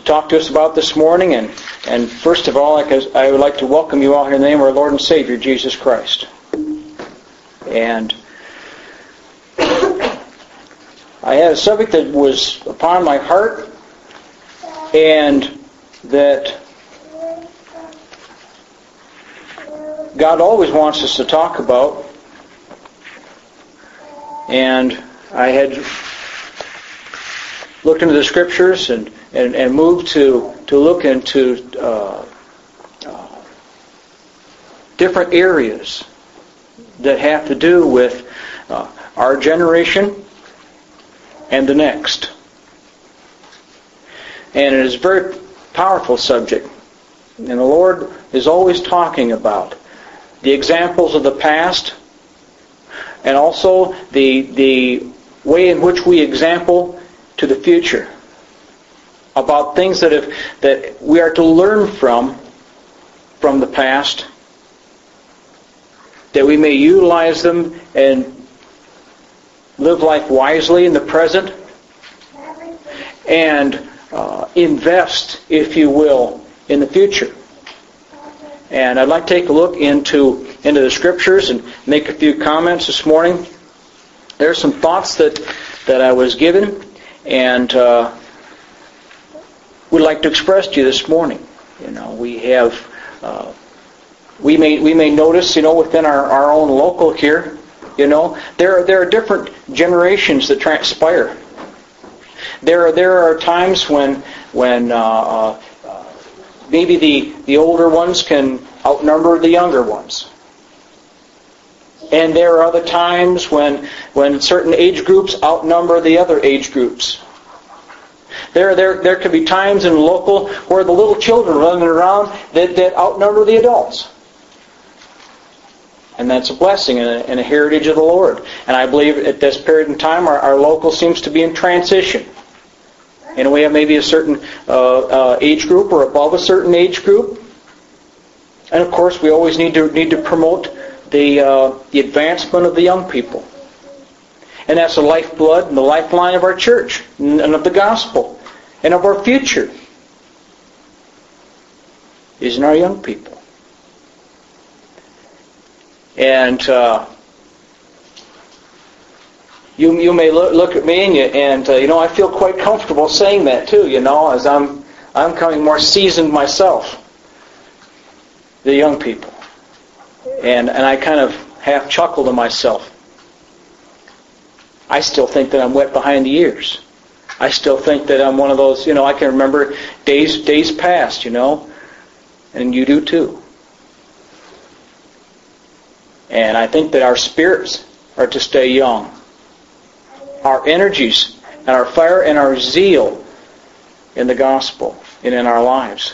talk to us about this morning. And first of all, I would like to welcome you all here in the name of our Lord and Savior, Jesus Christ. And I had a subject that was upon my heart and that God always wants us to talk about. And I had looked into the Scriptures and moved to look into different areas that have to do with our generation and the next. And it is a very powerful subject. And the Lord is always talking about the examples of the past and also the way in which we example to the future, about things that we are to learn from the past, that we may utilize them and live life wisely in the present, and invest, if you will, in the future. And I'd like to take a look into the Scriptures and make a few comments this morning. There are some thoughts that I was given and would like to express to you this morning. We have we may notice, within our own local here, there are different generations that transpire. There are times when maybe the older ones can outnumber the younger ones. And there are other times when certain age groups outnumber the other age groups. There could be times in local where the little children running around that outnumber the adults. And that's a blessing and a heritage of the Lord. And I believe at this period in time our local seems to be in transition. And we have maybe a certain age group or above a certain age group. And of course we always need to promote the advancement of the young people. And that's the lifeblood and the lifeline of our church and of the gospel and of our future is in our young people. And you may look at me and I feel quite comfortable saying that too, as I'm becoming more seasoned myself, the young people. And I kind of half chuckle to myself. I still think that I'm wet behind the ears. I still think that I'm one of those, I can remember days past, and you do too. And I think that our spirits are to stay young. Our energies and our fire and our zeal in the gospel and in our lives.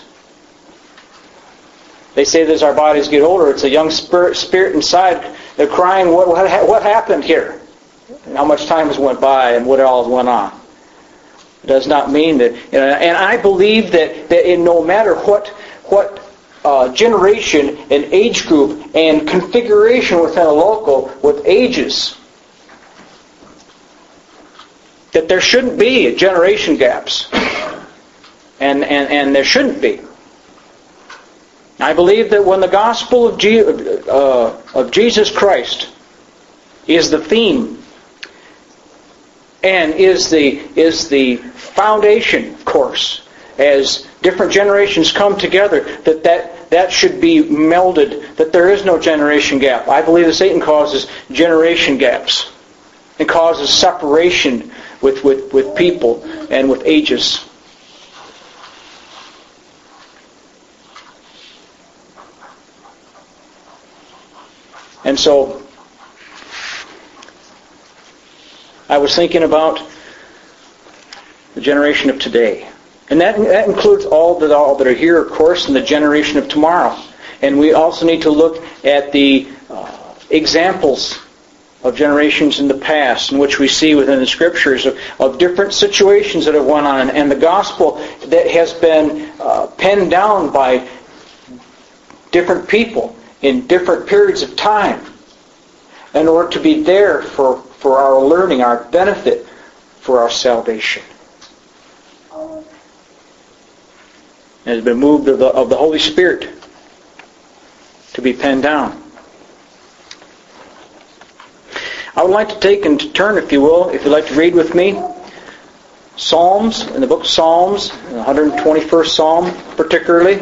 They say that as our bodies get older, it's a young spirit inside. They're crying, what happened here? And how much time has went by and what all has went on. It does not mean that. And I believe that in no matter what generation and age group and configuration within a local with ages, that there shouldn't be generation gaps. And there shouldn't be. I believe that when the gospel of Jesus Christ is the theme and is the foundation, of course, as different generations come together, that should be melded, that there is no generation gap. I believe that Satan causes generation gaps and causes separation with people and with ages. And so, I was thinking about the generation of today. And that includes all that are here, of course, and the generation of tomorrow. And we also need to look at the examples of generations in the past in which we see within the Scriptures of different situations that have went on. And the gospel that has been penned down by different people in different periods of time in order to be there for our learning, our benefit, for our salvation. has been moved of the Holy Spirit to be penned down. I would like to take and turn, if you will, if you'd like to read with me, Psalms, in the book of Psalms, the 121st Psalm particularly.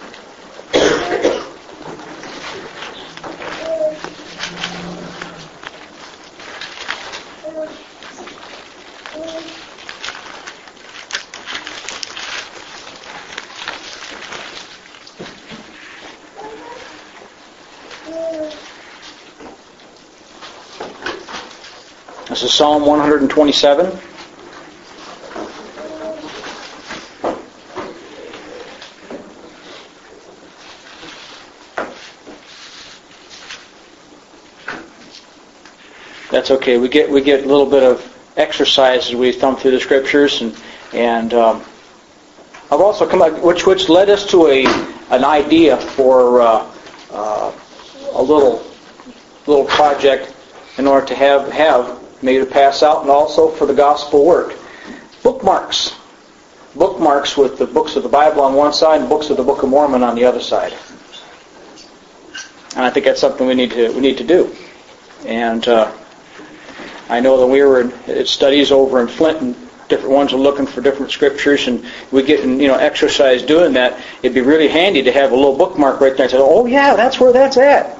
This is Psalm 127. That's okay. We get a little bit of exercise as we thumb through the Scriptures, and I've also come up, which led us to an idea for a little project in order to have maybe to pass out, and also for the gospel work. Bookmarks with the books of the Bible on one side and books of the Book of Mormon on the other side. And I think that's something we need to do. And I know that we were at studies over in Flint, and different ones are looking for different scriptures, and we get exercise doing that. It'd be really handy to have a little bookmark right there and say, "Oh yeah, that's where that's at."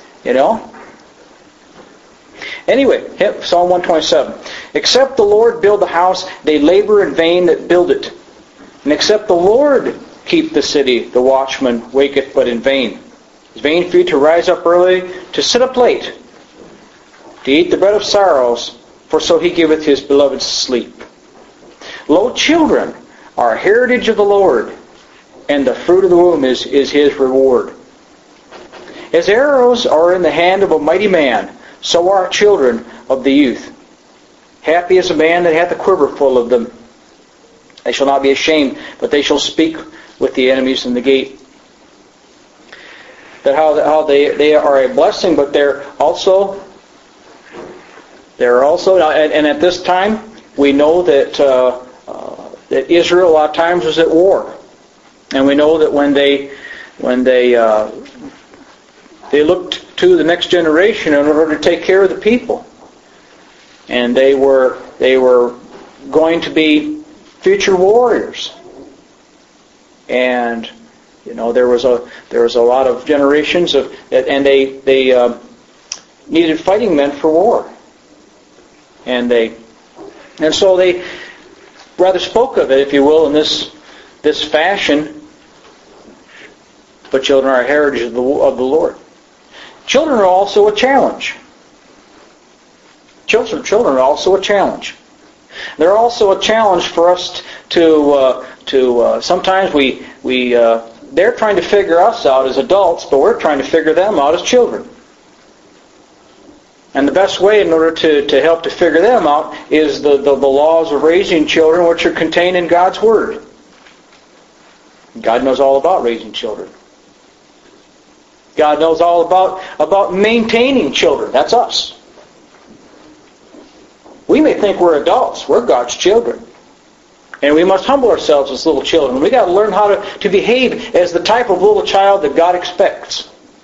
Anyway, Psalm 127. Except the Lord build the house, they labor in vain that build it. And except the Lord keep the city, the watchman waketh but in vain. It's vain for you to rise up early, to sit up late, to eat the bread of sorrows, for so he giveth his beloved sleep. Lo, children are a heritage of the Lord, and the fruit of the womb is his reward. As arrows are in the hand of a mighty man, so are children of the youth. Happy is a man that hath a quiver full of them. They shall not be ashamed, but they shall speak with the enemies in the gate. That how they are a blessing, but they're also, and at this time we know that that Israel a lot of times was at war, and we know that when they looked to the next generation in order to take care of the people, and they were going to be future warriors, and there was a lot of generations of, and they needed fighting men for war, and so they rather spoke of it, if you will, in this fashion. But children are a heritage of the Lord. Children are also a challenge. Children are also a challenge. They're also a challenge for us to sometimes they're trying to figure us out as adults, but we're trying to figure them out as children. And the best way in order to help to figure them out is the laws of raising children, which are contained in God's Word. God knows all about raising children. God knows all about maintaining children. That's us. We may think we're adults. We're God's children. And we must humble ourselves as little children. We've got to learn how to behave as the type of little child that God expects.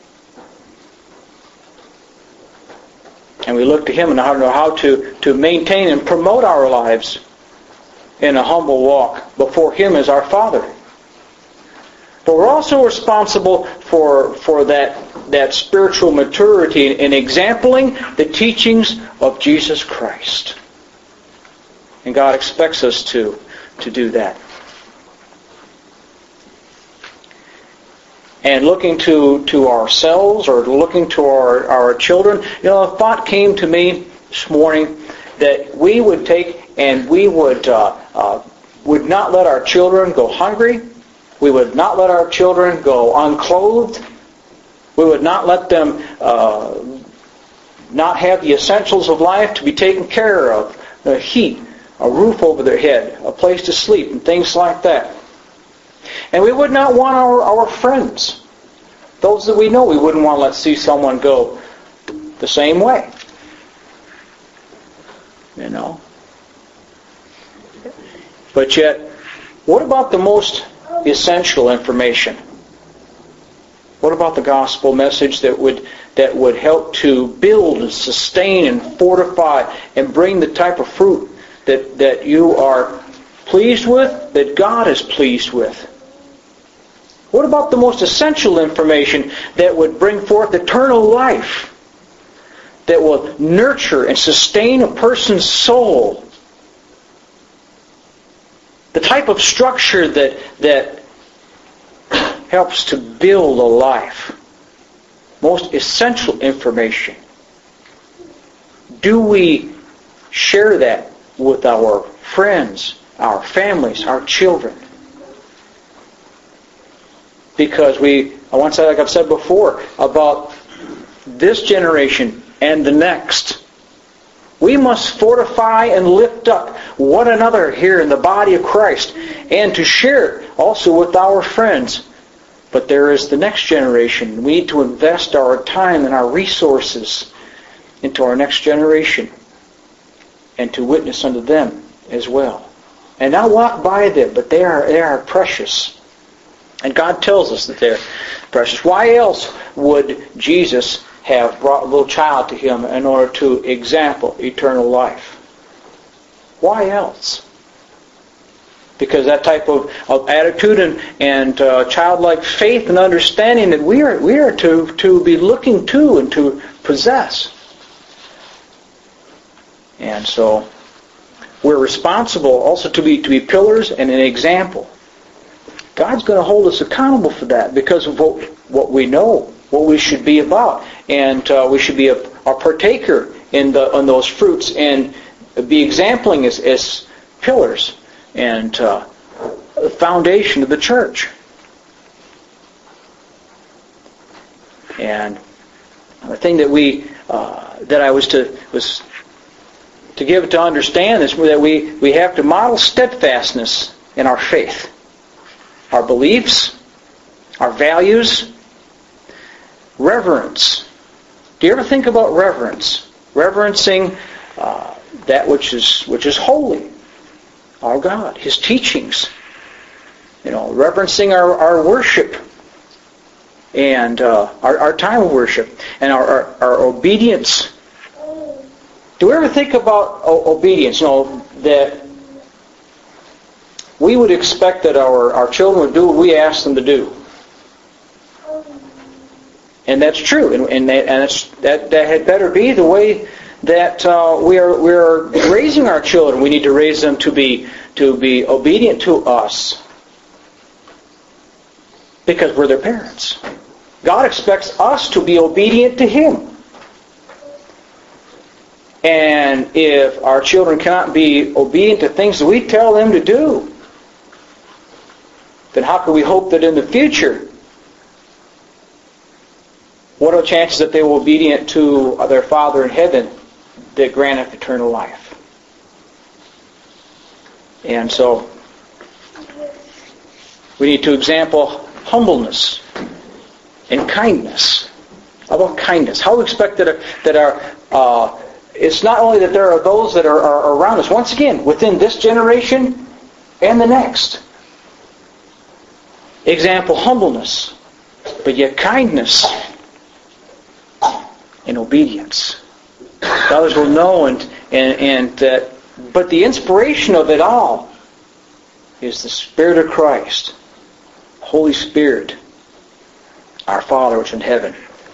And we look to Him and how to maintain and promote our lives in a humble walk before Him as our Father. But we're also responsible for that spiritual maturity in exempling the teachings of Jesus Christ. And God expects us to do that. And looking to ourselves or looking to our children, a thought came to me this morning that we would take and we would not let our children go hungry. We would not let our children go unclothed. We would not let them not have the essentials of life to be taken care of. The heat, a roof over their head, a place to sleep, and things like that. And we would not want our friends, those that we know, we wouldn't want to see someone go the same way. But yet, what about the most about essential information? What about the gospel message that would help to build and sustain and fortify and bring the type of fruit that you are pleased with, that God is pleased with? What about the most essential information that would bring forth eternal life, that will nurture and sustain a person's soul? The type of structure that helps to build a life. Most essential information. Do we share that with our friends, our families, our children? Because like I've said before, about this generation and the next, we must fortify and lift up one another here in the body of Christ, and to share also with our friends. But there is the next generation. We need to invest our time and our resources into our next generation and to witness unto them as well. And not walk by them, but they are precious. And God tells us that they're precious. Why else would Jesus have brought a little child to Him in order to example eternal life? Why else? Because that type of attitude and childlike faith and understanding that we are to be looking to and to possess. And so we're responsible also to be pillars and an example. God's going to hold us accountable for that because of what we know, what we should be about. And we should be a partaker in those fruits and be exempling as pillars and the foundation of the church. And the thing that I was to give it to understand is that we have to model steadfastness in our faith, our beliefs, our values, reverence. Do you ever think about reverence? Reverencing that which is holy, our God, His teachings. Reverencing our worship and our time of worship and our obedience. Do we ever think about obedience? That we would expect that our children would do what we ask them to do. And that's true. And that had better be the way that we are raising our children. We need to raise them to be obedient to us because we're their parents. God expects us to be obedient to Him. And if our children cannot be obedient to things that we tell them to do, then how can we hope that in the future, what are the chances that they will be obedient to their Father in heaven that granteth eternal life? And so, we need to example humbleness and kindness. How about kindness? How do we expect that our it's not only that there are those that are around us, once again, within this generation and the next. Example, humbleness, but yet kindness and obedience. Others will know and that, but the inspiration of it all is the Spirit of Christ, Holy Spirit, our Father which is in heaven.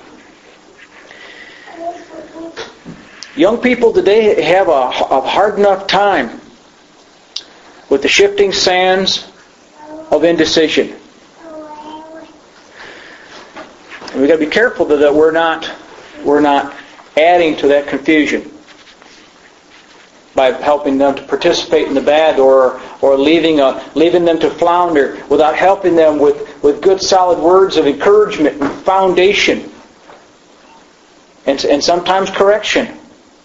Young people today have a hard enough time with the shifting sands of indecision. And we've got to be careful that we're not adding to that confusion by helping them to participate in the bad or leaving them to flounder without helping them with good solid words of encouragement and foundation and sometimes correction.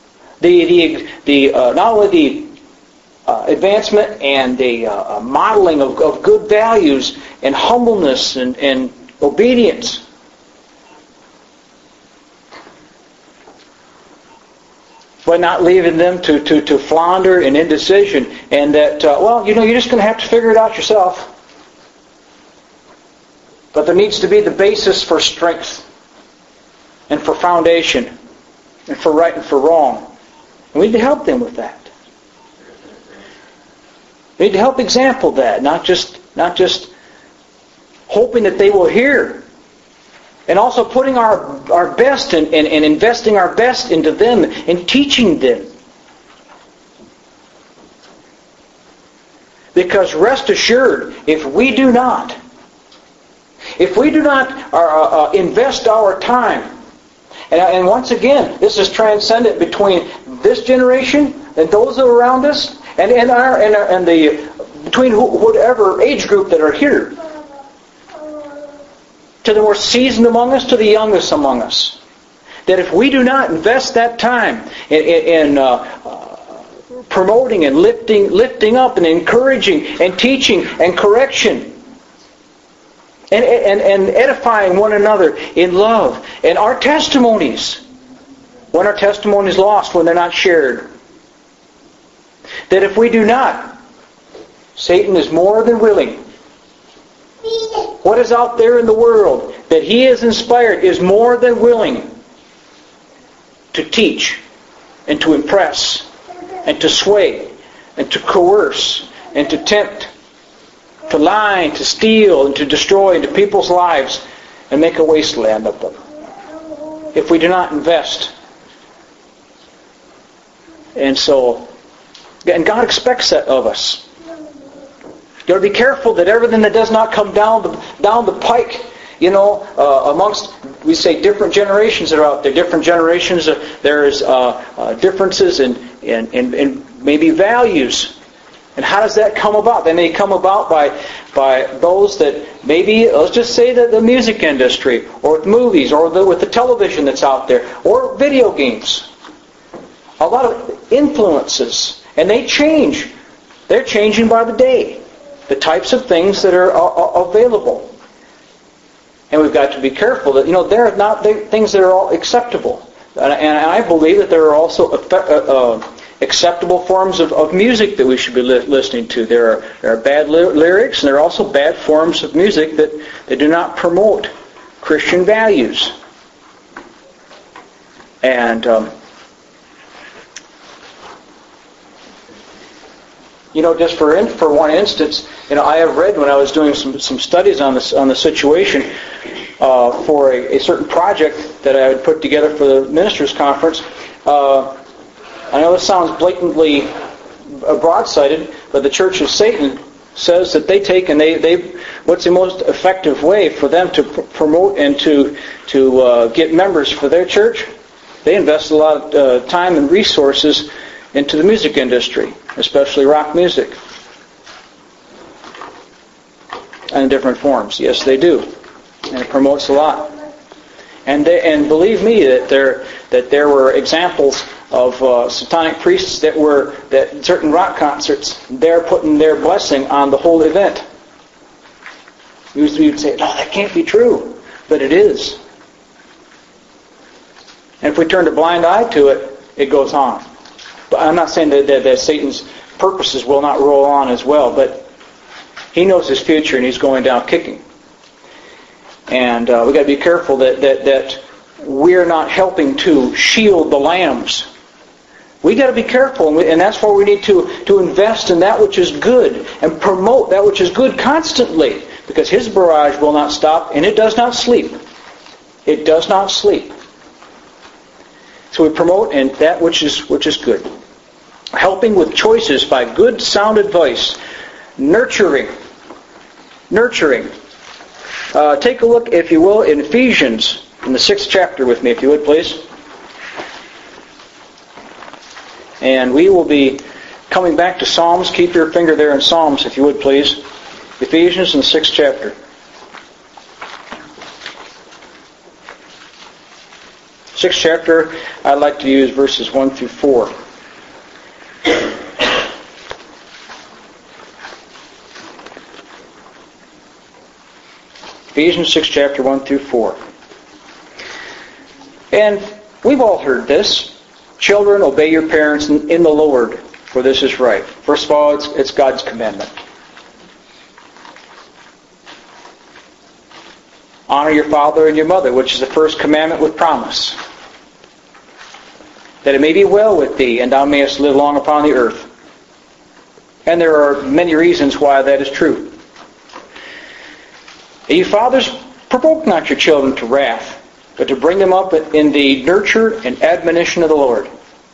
Not only the advancement and the modeling of good values and humbleness and obedience, but not leaving them to flounder in indecision and that you're just going to have to figure it out yourself. But there needs to be the basis for strength and for foundation and for right and for wrong. And we need to help them with that. We need to help example that, not just hoping that they will hear. And also putting our best and investing our best into them and teaching them. Because rest assured, if we do not invest our time, and once again, this is transcendent between this generation and those that are around us, and between whatever age group that are here, to the more seasoned among us, to the youngest among us, that if we do not invest that time in promoting and lifting up and encouraging and teaching and correction and edifying one another in love, and our testimonies, when our testimony is lost, when they're not shared, that if we do not, Satan is more than willing. What is out there in the world that he has inspired is more than willing to teach and to impress and to sway and to coerce and to tempt, to lie and to steal and to destroy into people's lives and make a wasteland of them. If we do not invest. And God expects that of us. You've got to be careful that everything that does not come down the pike, amongst, we say, different generations that are out there. Different generations, there's differences in maybe values. And how does that come about? They may come about by those that maybe, let's just say that the music industry, or with movies, or with the television that's out there, or video games. A lot of influences. And they change. They're changing by the day. The types of things that are available. And we've got to be careful that, they're not things that are all acceptable. And I believe that there are also acceptable forms of music that we should be listening to. There are bad lyrics, and there are also bad forms of music that do not promote Christian values. And just for one instance, I have read when I was doing some studies on the situation for a certain project that I had put together for the ministers' conference. I know this sounds blatantly broad-sided, but the Church of Satan says that they take and they what's the most effective way for them to promote and to get members for their church? They invest a lot of time and resources into the music industry, especially rock music, and in different forms. Yes, they do, and it promotes a lot. And believe me that there were examples of satanic priests that certain rock concerts, they're putting their blessing on the whole event. You'd say, no, that can't be true, but it is. And if we turn a blind eye to it, it goes on. But I'm not saying that Satan's purposes will not roll on as well, but he knows his future and he's going down kicking. And we've got to be careful that we're not helping to shield the lambs. We've got to be careful, and that's why we need to invest in that which is good and promote that which is good constantly, because his barrage will not stop, and it does not sleep. It does not sleep. So we promote and that which is good. Helping with choices by good sound advice. Nurturing. Take a look, if you will, in Ephesians, in the 6th chapter with me, if you would, please. And we will be coming back to Psalms. Keep your finger there in Psalms, if you would, please. Ephesians in the 6th chapter. 6th chapter, I'd like to use verses 1 through 4. Ephesians 6 chapter 1 through 4. And we've all heard this. Children, obey your parents in the Lord, for this is right. First of all, it's God's commandment. Honor your father and your mother, which is the first commandment with promise, that it may be well with thee, and thou mayest live long upon the earth. And there are many reasons why that is true. And you fathers, provoke not your children to wrath, but to bring them up in the nurture and admonition of the Lord.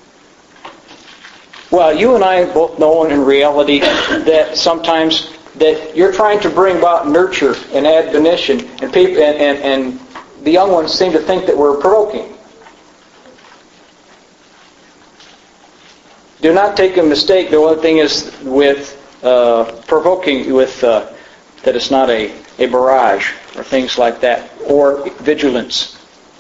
Well, you and I both know in reality that sometimes that you're trying to bring about nurture and admonition, and people and the young ones seem to think that we're provoking. Do not take a mistake. The one thing is with provoking, with that it's not a barrage or things like that, or vigilance.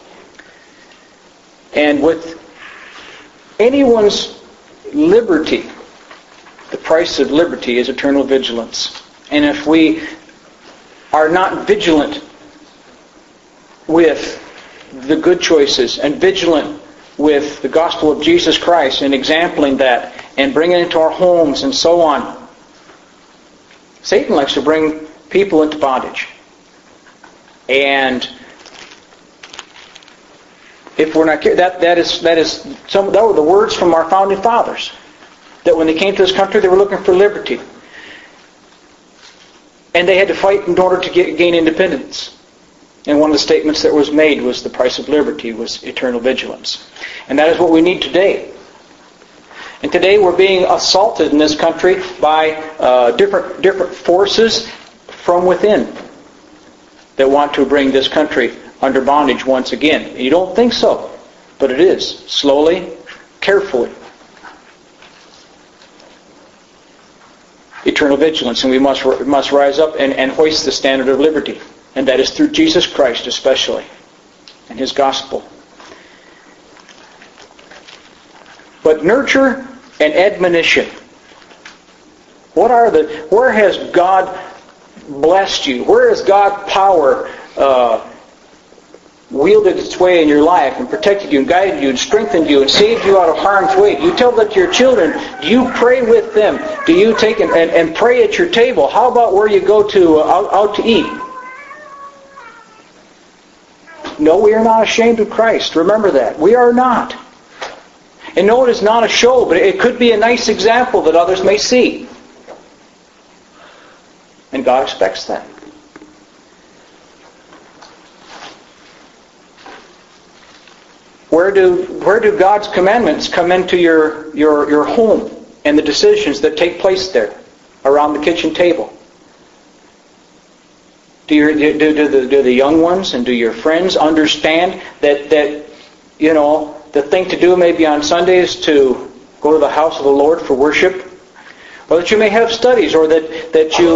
And with anyone's liberty, the price of liberty is eternal vigilance. And if we are not vigilant with the good choices and vigilant with the gospel of Jesus Christ and exempling that and bringing it into our homes and so on, Satan likes to bring people into bondage. And if we're not careful, that were the words from our founding fathers, that when they came to this country they were looking for liberty. And they had to fight in order to gain independence. And one of the statements that was made was the price of liberty was eternal vigilance. And that is what we need today. And today we're being assaulted in this country by different forces from within that want to bring this country under bondage once again. And you don't think so, but it is. Slowly, carefully. Eternal vigilance, and we must rise up and hoist the standard of liberty. And that is through Jesus Christ especially, and His gospel. But nurture and admonition. Where has God blessed you? Where has God's power wielded its way in your life and protected you and guided you and strengthened you and saved you out of harm's way? You tell that to your children. Do you pray with them? Do you take and pray at your table? How about where you go to out to eat? No, we are not ashamed of Christ. Remember that. We are not. And no, it is not a show, but it could be a nice example that others may see. And God expects that. Where do God's commandments come into your home and the decisions that take place there around the kitchen table? Do the young ones and do your friends understand that the thing to do maybe on Sundays to go to the house of the Lord for worship? Or that you may have studies, or that you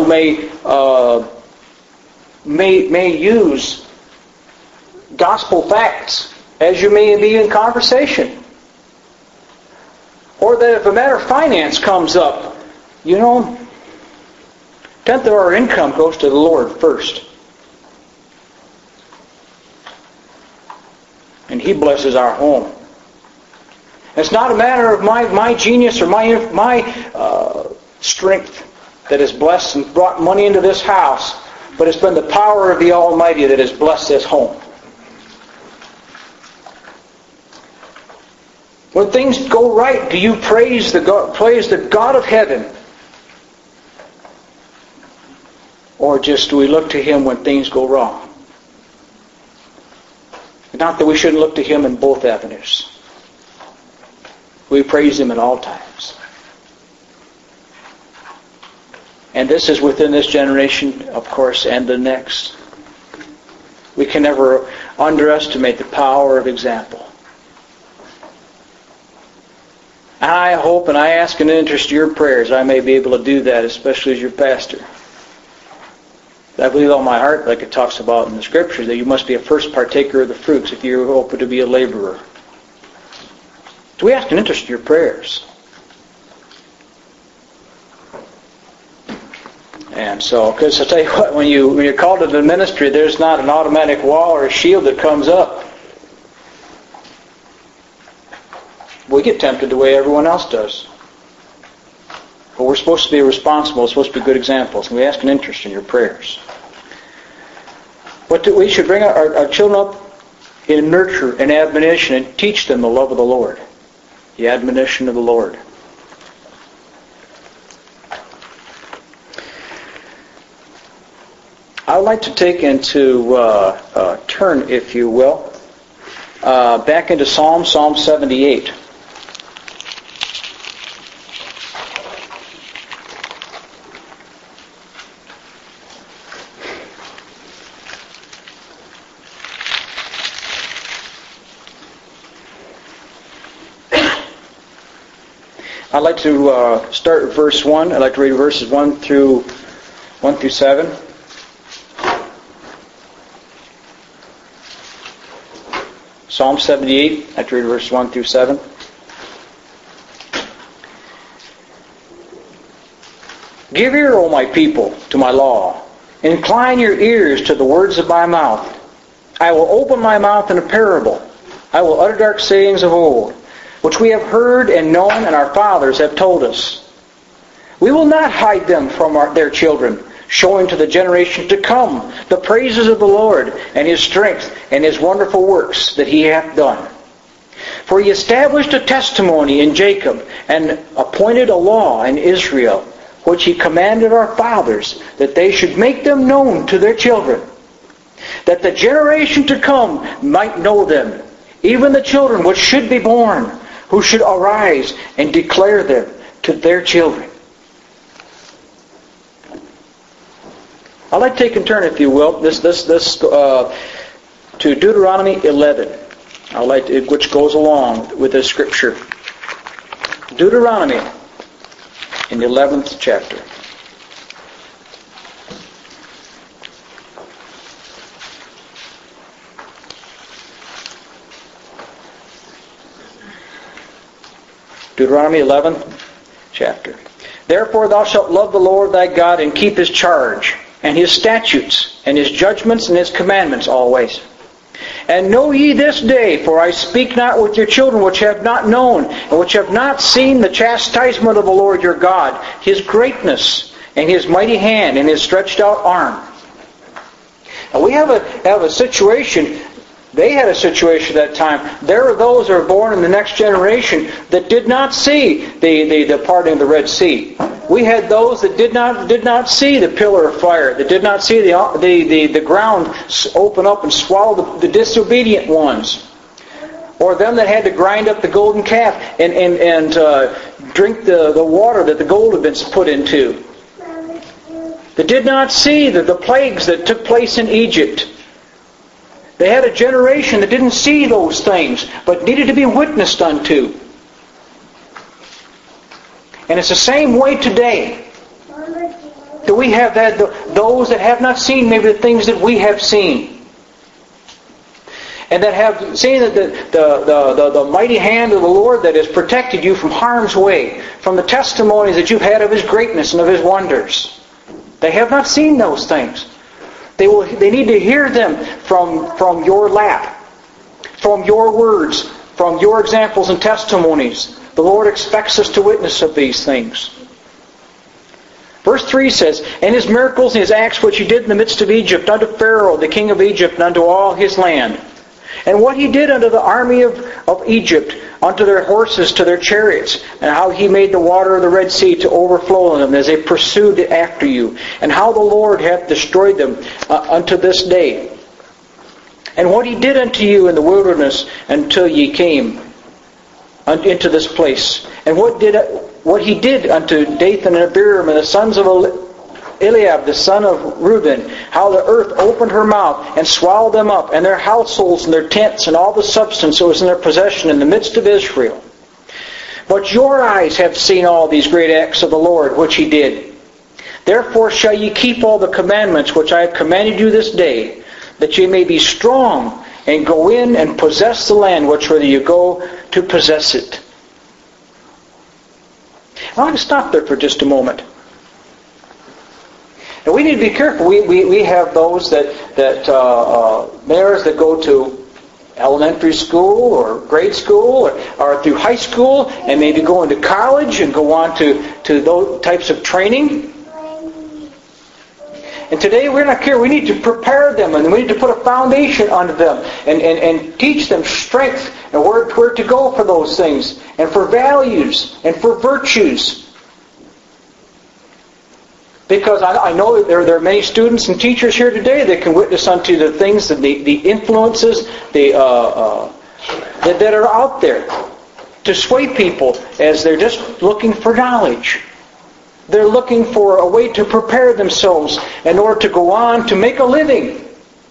may use gospel facts as you may be in conversation. Or that if a matter of finance comes up, 10th of our income goes to the Lord first. And He blesses our home. It's not a matter of my genius or my strength that has blessed and brought money into this house, but it's been the power of the Almighty that has blessed this home. When things go right, do you praise the God of heaven? Or just do we look to Him when things go wrong? Not that we shouldn't look to Him in both avenues. We praise Him at all times. And this is within this generation, of course, and the next. We can never underestimate the power of example. I hope and I ask in interest your prayers I may be able to do that, especially as your pastor. I believe all my heart, like it talks about in the Scriptures, that you must be a first partaker of the fruits if you hope to be a laborer. So we ask in interest your prayers. And so, because I tell you what, when you're called to the ministry, there's not an automatic wall or a shield that comes up. We get tempted the way everyone else does. But we're supposed to be responsible. We're supposed to be good examples. And we ask an interest in your prayers. We should bring our children up in nurture and admonition and teach them the love of the Lord. The admonition of the Lord. I would like to take turn, if you will, back into Psalm 78. I'd like to start at verse 1. I'd like to read verses 1 through 7. Psalm 78, I'd like to read verses 1 through 7. Give ear, O my people, to my law. Incline your ears to the words of my mouth. I will open my mouth in a parable. I will utter dark sayings of old, which we have heard and known, and our fathers have told us. We will not hide them from their children, showing to the generation to come the praises of the Lord and His strength and His wonderful works that He hath done. For He established a testimony in Jacob and appointed a law in Israel, which He commanded our fathers, that they should make them known to their children, that the generation to come might know them, even the children which should be born, who should arise and declare them to their children. I'd like to take and turn, if you will, this to Deuteronomy 11. Which goes along with this scripture. Deuteronomy in the 11th chapter. Deuteronomy 11th chapter. Therefore thou shalt love the Lord thy God and keep His charge, and His statutes, and His judgments, and His commandments always. And know ye this day, for I speak not with your children which have not known, and which have not seen the chastisement of the Lord your God, His greatness, and His mighty hand, and His stretched out arm. And we have a situation. They had a situation at that time. There are those that are born in the next generation that did not see the parting of the Red Sea. We had those that did not see the pillar of fire, that did not see the ground open up and swallow the disobedient ones, or them that had to grind up the golden calf and drink the water that the gold had been put into. They did not see the plagues that took place in Egypt. They had a generation that didn't see those things, but needed to be witnessed unto. And it's the same way today. That we have had those that have not seen maybe the things that we have seen. And that have seen the mighty hand of the Lord that has protected you from harm's way, from the testimonies that you've had of His greatness and of His wonders. They have not seen those things. They need to hear them from your lap, from your words, from your examples and testimonies. The Lord expects us to witness of these things. Verse 3 says, And His miracles and His acts which He did in the midst of Egypt, unto Pharaoh, the king of Egypt, and unto all his land. And what He did unto the army of Egypt, unto their horses, to their chariots, and how He made the water of the Red Sea to overflow them as they pursued after you, and how the Lord hath destroyed them unto this day. And what He did unto you in the wilderness until ye came into this place. And what He did unto Dathan and Abiram and the sons of Eliab, the son of Reuben, how the earth opened her mouth and swallowed them up, and their households and their tents and all the substance that was in their possession in the midst of Israel. But your eyes have seen all these great acts of the Lord which He did. Therefore shall ye keep all the commandments which I have commanded you this day, that ye may be strong and go in and possess the land whither you go to possess it. I want to stop there for just a moment. And we need to be careful. We have those mayors that go to elementary school or grade school or through high school and maybe go into college and go on to those types of training. And today we're not care. We need to prepare them, and we need to put a foundation under them and teach them strength and where to go for those things, and for values and for virtues. Because I know there are many students and teachers here today that can witness unto the things, and the influences that are out there to sway people as they're just looking for knowledge. They're looking for a way to prepare themselves in order to go on to make a living.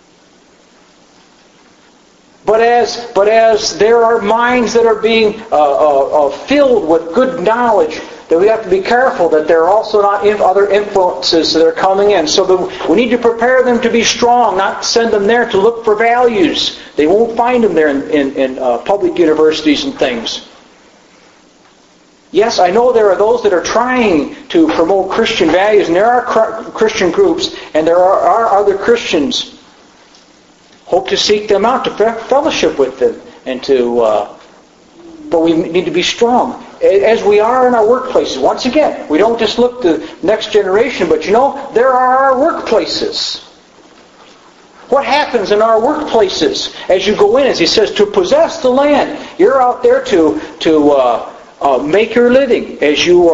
But as there are minds that are being filled with good knowledge, that we have to be careful that there are also not other influences that are coming in. So that we need to prepare them to be strong, not send them there to look for values. They won't find them there in public universities and things. Yes, I know there are those that are trying to promote Christian values, and there are Christian groups, and there are other Christians. Hope to seek them out, to fellowship with them, and but we need to be strong. As we are in our workplaces. Once again, we don't just look to the next generation, but there are our workplaces. What happens in our workplaces as you go in, as he says, to possess the land? You're out there to make your living as you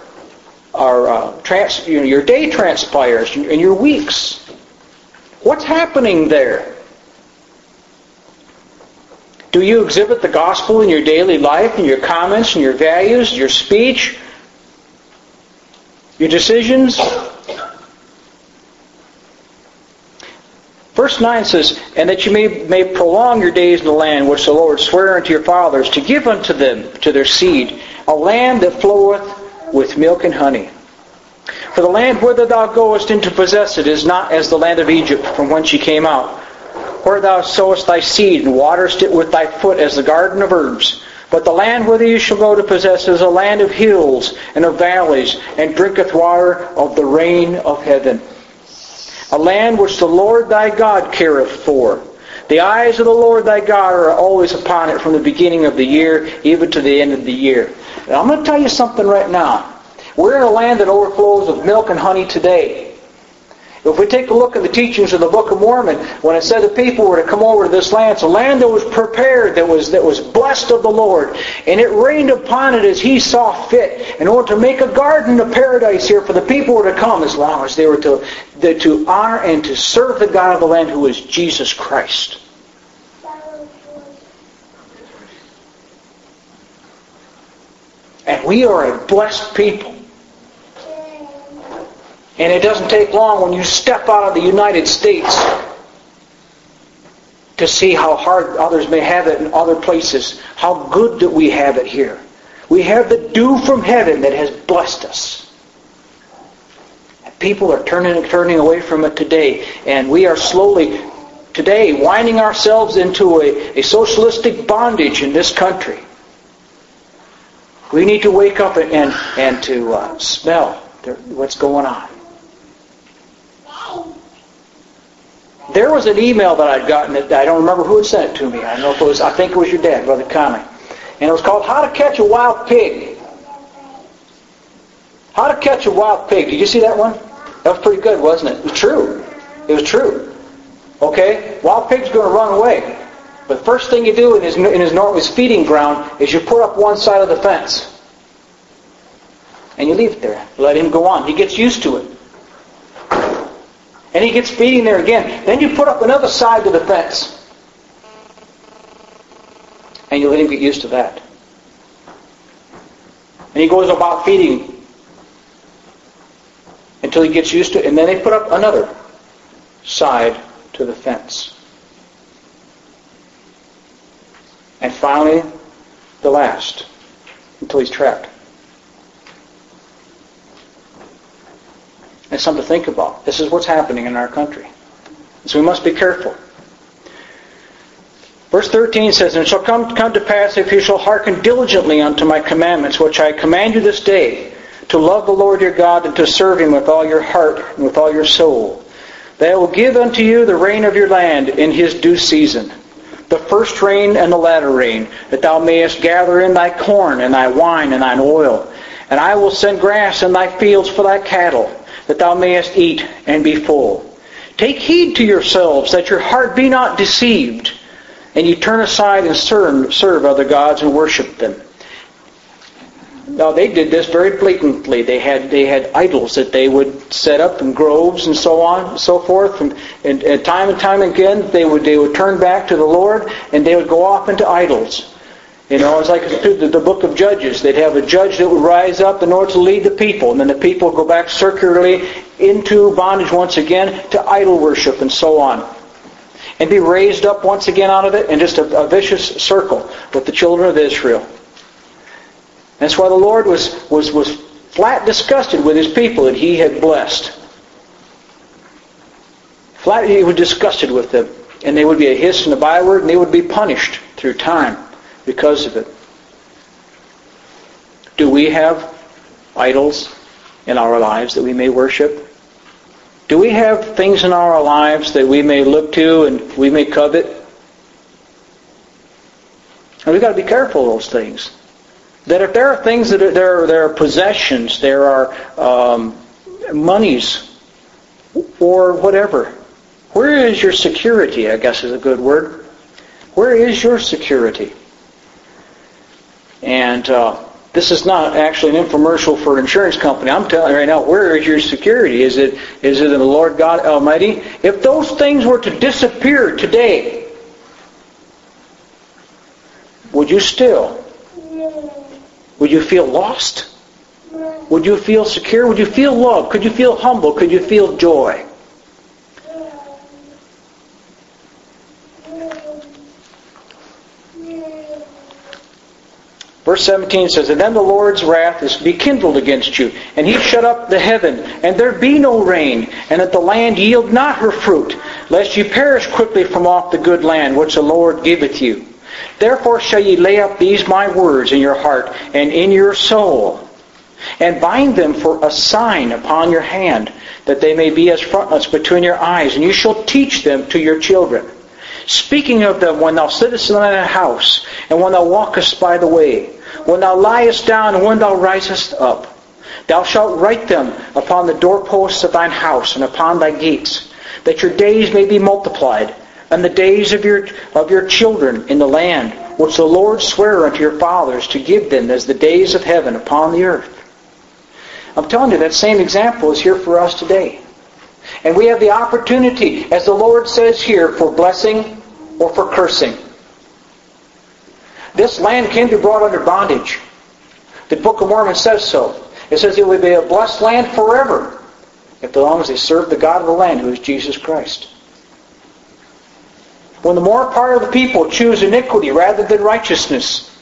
your day transpires and your weeks. What's happening there? Do you exhibit the gospel in your daily life, in your comments, in your values, your speech, your decisions? Verse 9 says, "And that you may prolong your days in the land which the Lord sware unto your fathers, to give unto them, to their seed, a land that floweth with milk and honey. For the land whither thou goest in to possess it is not as the land of Egypt, from whence ye came out, where thou sowest thy seed, and waterest it with thy foot as the garden of herbs. But the land whither you shall go to possess is a land of hills and of valleys, and drinketh water of the rain of heaven. A land which the Lord thy God careth for. The eyes of the Lord thy God are always upon it, from the beginning of the year even to the end of the year." And I'm going to tell you something right now. We're in a land that overflows with milk and honey today. If we take a look at the teachings of the Book of Mormon, when it said the people were to come over to this land, it's a land that was prepared, that was blessed of the Lord, and it rained upon it as He saw fit, in order to make a garden of paradise here for the people who were to come, as long as they were to honor and to serve the God of the land, who is Jesus Christ. And we are a blessed people. And it doesn't take long when you step out of the United States to see how hard others may have it in other places, how good that we have it here. We have the dew from heaven that has blessed us. And people are turning away from it today. And we are slowly, today, winding ourselves into a socialistic bondage in this country. We need to wake up and to smell what's going on. There was an email that I'd gotten that I don't remember who had sent it to me. I don't know if it was, I think it was your dad, Brother Conley. And it was called How to Catch a Wild Pig. How to Catch a Wild Pig. Did you see that one? That was pretty good, wasn't it? It was true. It was true. Okay? Wild pig's going to run away. But the first thing you do in his feeding ground is you put up one side of the fence. And you leave it there. Let him go on. He gets used to it. And he gets feeding there again. Then you put up another side to the fence. And you let him get used to that. And he goes about feeding until he gets used to it. And then they put up another side to the fence. And finally, the last, until he's trapped. It's something to think about. This is what's happening in our country. So we must be careful. Verse 13 says, "And it shall come to pass, if you shall hearken diligently unto my commandments, which I command you this day, to love the Lord your God, and to serve Him with all your heart and with all your soul, that I will give unto you the rain of your land in His due season, the first rain and the latter rain, that thou mayest gather in thy corn and thy wine and thine oil. And I will send grass in thy fields for thy cattle, that thou mayest eat and be full. Take heed to yourselves, that your heart be not deceived, and you turn aside and serve other gods and worship them. Now they did this very blatantly. They had idols that they would set up in groves and so on and so forth. And time again they would turn back to the Lord, and they would go off into idols. You know, it's like the book of Judges. They'd have a judge that would rise up in order to lead the people, and then the people would go back circularly into bondage once again to idol worship and so on, and be raised up once again out of it, and just a vicious circle with the children of Israel. That's why the Lord was flat disgusted with His people that He had blessed. Flat, He was disgusted with them, and they would be a hiss and a byword, and they would be punished through time because of it. Do we have idols in our lives that we may worship? Do we have things in our lives that we may look to and we may covet? And we've got to be careful of those things. That if there are things that there are possessions, there are monies, or whatever, where is your security, I guess is a good word. Where is your security? And this is not actually an infomercial for an insurance company. I'm telling you right now, where is your security? Is it in the Lord God Almighty? If those things were to disappear today, would you still? Would you feel lost? Would you feel secure? Would you feel love? Could you feel humble? Could you feel joy? Verse 17 says, And then the Lord's wrath is be kindled against you, and He shut up the heaven, and there be no rain, and that the land yield not her fruit, lest ye perish quickly from off the good land which the Lord giveth you. Therefore shall ye lay up these my words in your heart and in your soul, and bind them for a sign upon your hand, that they may be as frontlets between your eyes, and you shall teach them to your children. Speaking of them when thou sittest in thy house, and when thou walkest by the way, when thou liest down, and when thou risest up. Thou shalt write them upon the doorposts of thine house, and upon thy gates, that your days may be multiplied, and the days of your children in the land, which the Lord sware unto your fathers to give them as the days of heaven upon the earth. I'm telling you, that same example is here for us today. And we have the opportunity, as the Lord says here, for blessing or for cursing. This land can be brought under bondage. The Book of Mormon says so. It says it will be a blessed land forever, as long as they serve the God of the land, who is Jesus Christ. When the more part of the people choose iniquity rather than righteousness,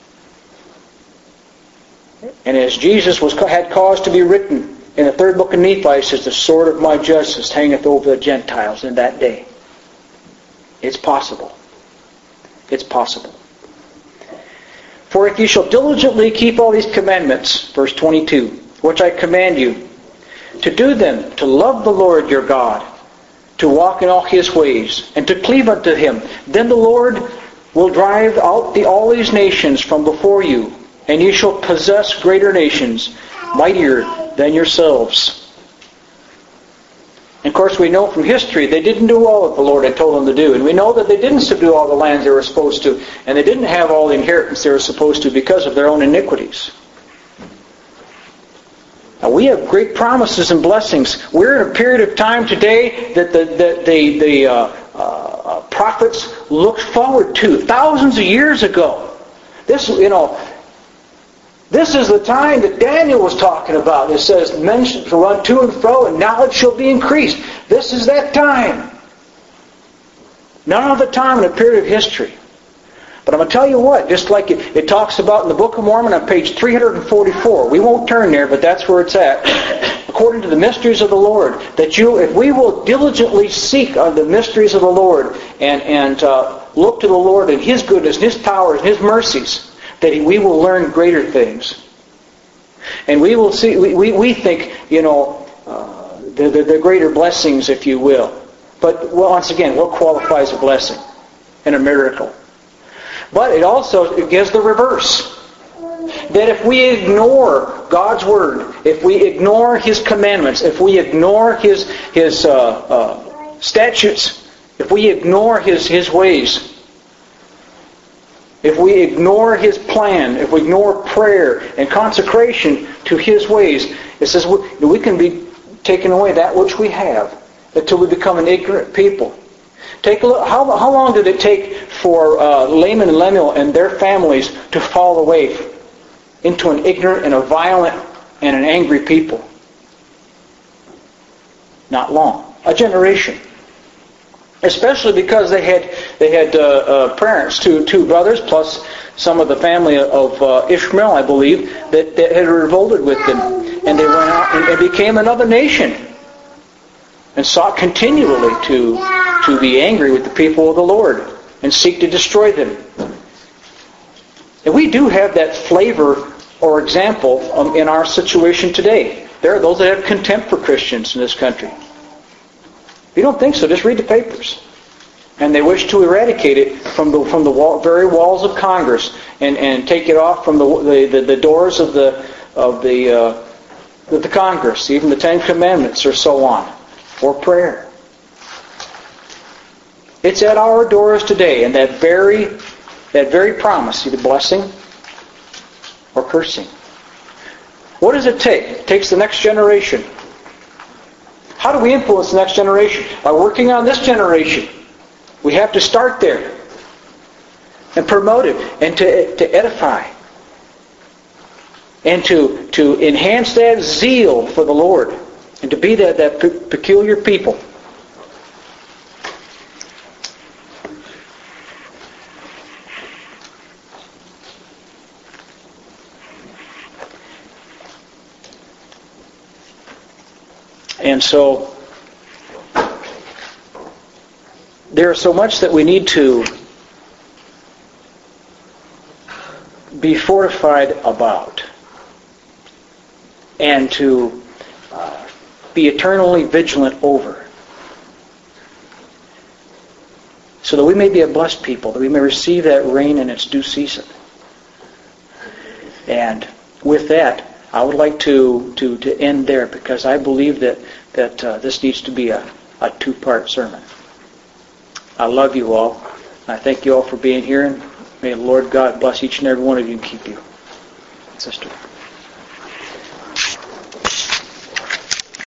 and as Jesus had cause to be written in the third book of Nephi, it says, the sword of my justice hangeth over the Gentiles in that day. It's possible. It's possible. For if you shall diligently keep all these commandments, verse 22, which I command you, to do them, to love the Lord your God, to walk in all His ways, and to cleave unto Him, then the Lord will drive out all these nations from before you, and ye shall possess greater nations, mightier than yourselves. And of course we know from history they didn't do all that the Lord had told them to do. And we know that they didn't subdue all the lands they were supposed to. And they didn't have all the inheritance they were supposed to because of their own iniquities. Now we have great promises and blessings. We're in a period of time today that the prophets looked forward to thousands of years ago. This is the time that Daniel was talking about. It says, men shall run to and fro, and knowledge shall be increased. This is that time. None other time in a period of history. But I'm going to tell you what, just like it talks about in the Book of Mormon on page 344. We won't turn there, but that's where it's at. According to the mysteries of the Lord, that if we will diligently seek the mysteries of the Lord and look to the Lord and His goodness, and His power, and His mercies, that we will learn greater things. And we will see, we think, the greater blessings, if you will. But once again, what qualifies a blessing and a miracle? But it gives the reverse. That if we ignore God's Word if we ignore His commandments, if we ignore His statutes, if we ignore His ways, if we ignore His plan, if we ignore prayer and consecration to His ways, it says we can be taking away that which we have until we become an ignorant people. Take a look. How long did it take for Laman and Lemuel and their families to fall away into an ignorant and a violent and an angry people? Not long. A generation. Especially because they had parents, two brothers, plus some of the family of Ishmael, I believe, that had revolted with them. And they went out and became another nation. And sought continually to be angry with the people of the Lord and seek to destroy them. And we do have that flavor or example in our situation today. There are those that have contempt for Christians in this country. If you don't think so, just read the papers. And they wish to eradicate it from the very walls of Congress and take it off from the doors of the Congress, even the Ten Commandments or so on, or prayer. It's at our doors today, and that very promise, either blessing or cursing. What does it take? It takes the next generation. How do we influence the next generation? By working on this generation. We have to start there and promote it and to edify and to enhance that zeal for the Lord and to be that peculiar people. And so there's so much that we need to be fortified about and to be eternally vigilant over, so that we may be a blessed people, that we may receive that rain in its due season. And with that, I would like to end there, because I believe that this needs to be a two-part sermon. I love you all. I thank you all for being here, and may the Lord God bless each and every one of you and keep you. Sister.